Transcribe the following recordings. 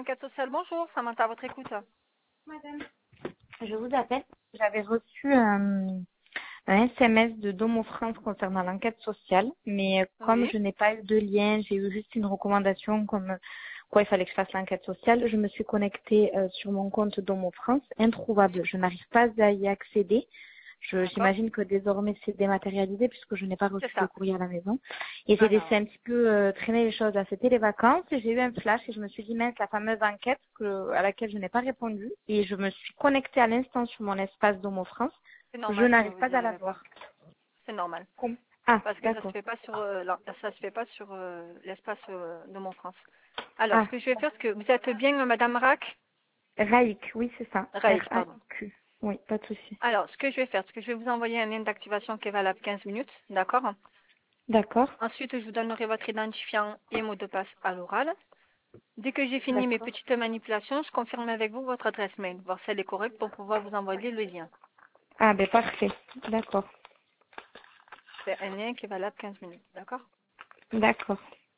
l'enquête sociale. Bonjour, Samantha, à votre écoute. Madame, je vous appelle. J'avais reçu un SMS de Domo France concernant l'enquête sociale, mais comme Oui, je n'ai pas eu de lien, j'ai eu juste une recommandation comme quoi il fallait que je fasse l'enquête sociale. Je me suis connectée sur mon compte Domo France, introuvable. Je n'arrive pas à y accéder. d'accord. J'imagine que désormais c'est dématérialisé puisque je n'ai pas reçu C'est de ça. courrier à la maison. Et j'ai laissé Alors, un petit peu traîner les choses. Là, c'était les vacances et j'ai eu un flash et je me suis dit mince, la fameuse enquête à laquelle je n'ai pas répondu. Et je me suis connectée à l'instant sur mon espace Domo France. c'est Je normal que n'arrive vous pas y à la arrivez pas. voir. C'est normal. Ah, Parce que ça se d'accord. fait pas sur, ça se fait pas sur l'espace de mon France. Alors, ce Ah, que je vais faire, c'est que vous êtes bien Madame Rack Raik, oui, c'est ça. Raik, pardon. R-A-I-Q. Oui, pas de souci. Alors, ce que je vais faire, c'est que je vais vous envoyer un lien d'activation qui est valable 15 minutes, d'accord? D'accord, Ensuite, je vous donnerai votre identifiant et mot de passe à l'oral. Dès que j'ai fini mes d'accord. petites manipulations, je confirme avec vous votre adresse mail, voir si elle est correcte pour pouvoir vous envoyer le lien. Ah, ben parfait. D'accord, C'est un lien qui est valable 15 minutes, d'accord? d'accord.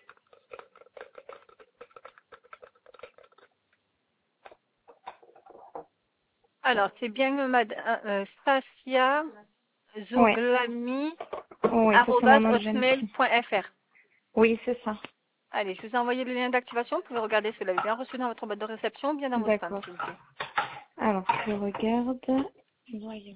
Alors, c'est bien Stasia Oui, Zoglami oui, ça c'est mon arobase nom de jeune fille. hotmail.fr. Oui, c'est ça. Allez, je vous ai envoyé le lien d'activation. Vous pouvez regarder si vous l'avez bien reçu dans votre boîte de réception ou bien dans vos spams, D'accord. s'il vous plaît. Alors, je regarde. Voyons.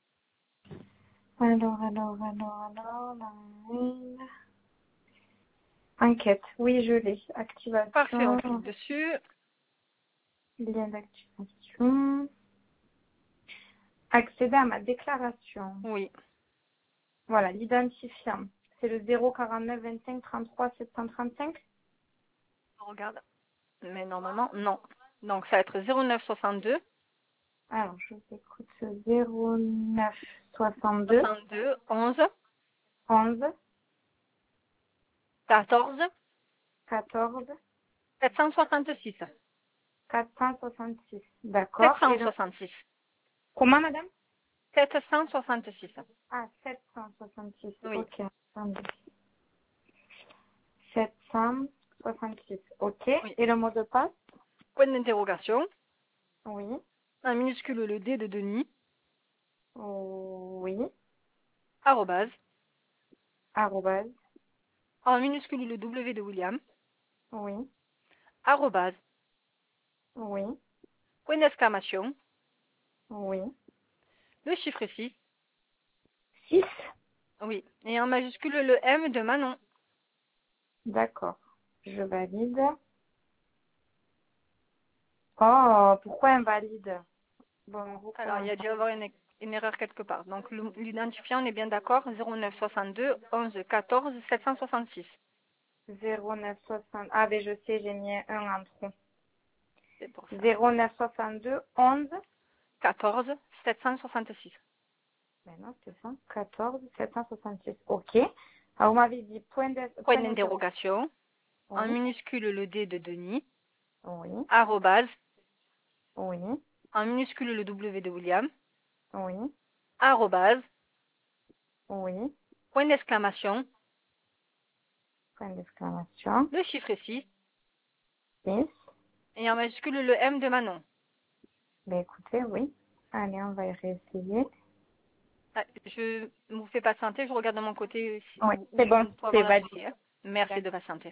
Alors, la mail. Enquête. Oui, je l'ai. Parfait, on Activation. clique dessus. Lien d'activation. Accéder à ma déclaration. Oui, Voilà, l'identifiant. C'est le 049 25 33 735. on regarde. Mais normalement, non. Donc, ça va être 0962 Alors, je vous écoute. 09 62 62 11 11 14 14 766. 466. D'accord. Et le... 766. Comment, madame? 766. Ah, 766. Oui. Ok. Attendez. 766. Ok. Oui. Et le mot de passe? Point d'interrogation. Oui. En minuscule le D de Denis. Oui. Arrobase. Arrobase. En minuscule le W de William. Oui. Arrobase. Oui. Point d'exclamation. Oui. Le chiffre 6. 6. Oui. Et en majuscule le M de Manon. D'accord. Je valide. Oh, pourquoi invalide? Bon, on Alors, il y a recommence. dû y avoir une erreur quelque part. Donc, l'identifiant, on est bien d'accord. 09 62 11 14 766. 0960. Ah, ben je sais, j'ai mis un en trop. C'est pour ça. 0962 11. 14 766. Ben non, c'est ça. 14 766. Ok. Alors, vous m'avez dit Point point d'interrogation. d'interrogation. En Oui. minuscule le D de Denis. Oui. Arrobase. Oui. En minuscule le W de William. Oui. Arrobase. Oui. Point d'exclamation. Point d'exclamation. Le chiffre 6. 6. Et en majuscule le M de Manon. Ben écoutez, oui. Allez, on va y réessayer. Ah, je vous fais patienter. Je regarde de mon côté Oui, où c'est je bon. peux C'est avoir un validé. souci. Merci D'accord. de patienter.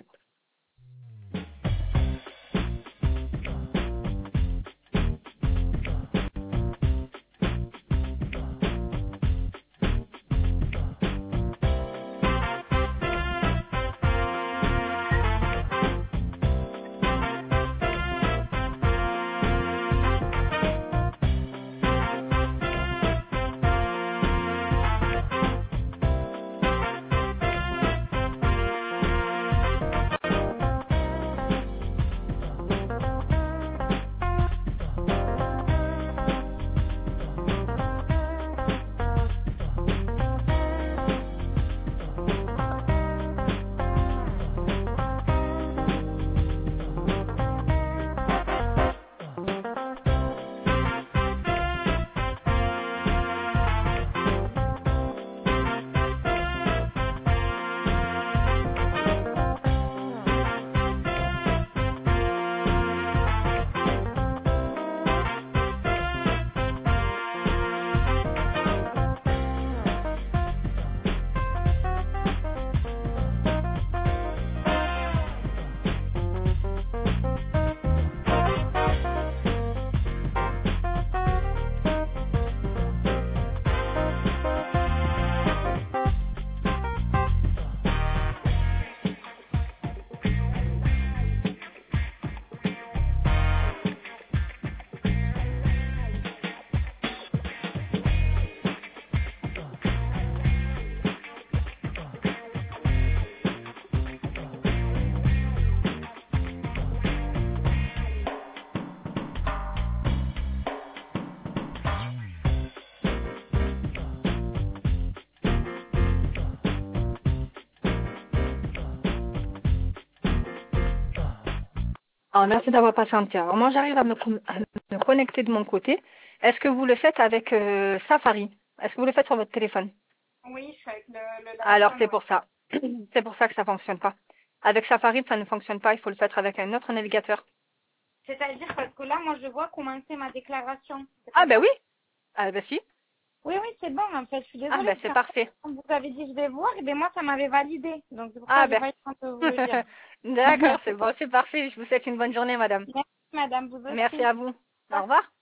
Alors, merci d'avoir patienté. Alors, moi, j'arrive à me connecter de mon côté. Est-ce que vous le faites avec Safari? Est-ce que vous le faites sur votre téléphone? Oui, je suis avec Alors, l'iPhone, c'est ouais. pour ça. C'est pour ça que ça fonctionne pas. Avec Safari, ça ne fonctionne pas. Il faut le faire avec un autre navigateur. C'est-à-dire parce que là, moi, je vois commencer ma déclaration. C'est Ah, pas ben ça? oui. Ah, ben si. Oui, oui, c'est bon, en fait. Je suis Ah, désolée, ben parce c'est qu'en fait, parfait. quand vous avez dit je vais voir, et bien moi, ça m'avait validé. Donc, c'est pour ça Ah, que j'ai ben. pas eu le temps de vous le dire. D'accord, c'est bon, c'est parfait. Je vous souhaite une bonne journée, madame. Merci, madame, vous Merci aussi. à vous. Au revoir.